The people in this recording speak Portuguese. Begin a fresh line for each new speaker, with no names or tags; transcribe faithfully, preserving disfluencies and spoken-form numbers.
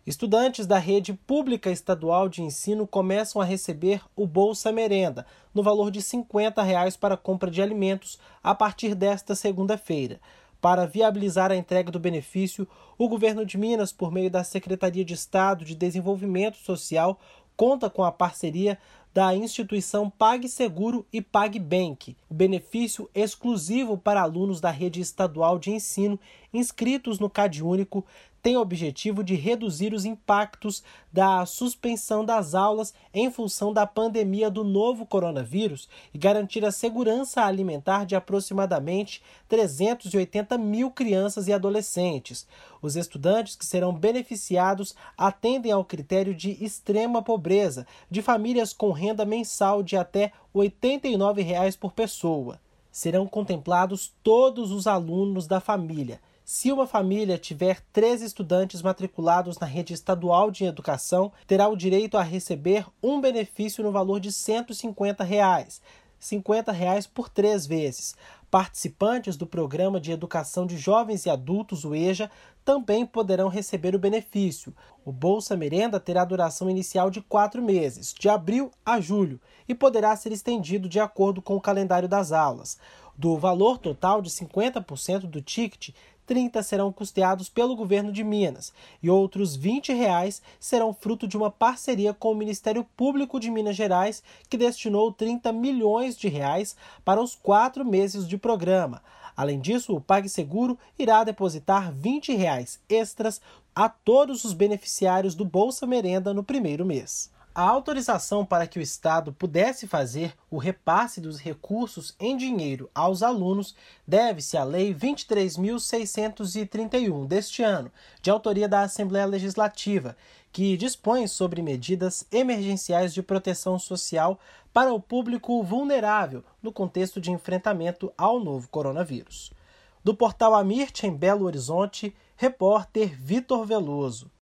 Estudantes da rede pública estadual de ensino começam a receber o Bolsa Merenda, no valor de cinquenta reais para compra de alimentos, a partir desta segunda-feira. Para viabilizar a entrega do benefício, o governo de Minas, por meio da Secretaria de Estado de Desenvolvimento Social, conta com a parceria da instituição PagSeguro e PagBank. O benefício exclusivo para alunos da rede estadual de ensino inscritos no CadÚnico tem o objetivo de reduzir os impactos da suspensão das aulas em função da pandemia do novo coronavírus e garantir a segurança alimentar de aproximadamente trezentas e oitenta mil crianças e adolescentes. Os estudantes que serão beneficiados atendem ao critério de extrema pobreza, de famílias com renda mensal de até oitenta e nove reais por pessoa. Serão contemplados todos os alunos da família. Se uma família tiver três estudantes matriculados na rede estadual de educação, terá o direito a receber um benefício no valor de cento e cinquenta reais, cinquenta reais por três vezes. Participantes do Programa de Educação de Jovens e Adultos, o EJA, também poderão receber o benefício. O Bolsa Merenda terá duração inicial de quatro meses, de abril a julho, e poderá ser estendido de acordo com o calendário das aulas. Do valor total de cinquenta por cento do ticket, trinta serão custeados pelo governo de Minas e outros vinte reais serão fruto de uma parceria com o Ministério Público de Minas Gerais, que destinou trinta milhões de reais para os quatro meses de programa. Além disso, o PagSeguro irá depositar vinte reais extras a todos os beneficiários do Bolsa Merenda no primeiro mês. A autorização para que o Estado pudesse fazer o repasse dos recursos em dinheiro aos alunos deve-se à Lei vinte e três mil seiscentos e trinta e um deste ano, de autoria da Assembleia Legislativa, que dispõe sobre medidas emergenciais de proteção social para o público vulnerável no contexto de enfrentamento ao novo coronavírus. Do portal Amirte, em Belo Horizonte, repórter Vitor Veloso.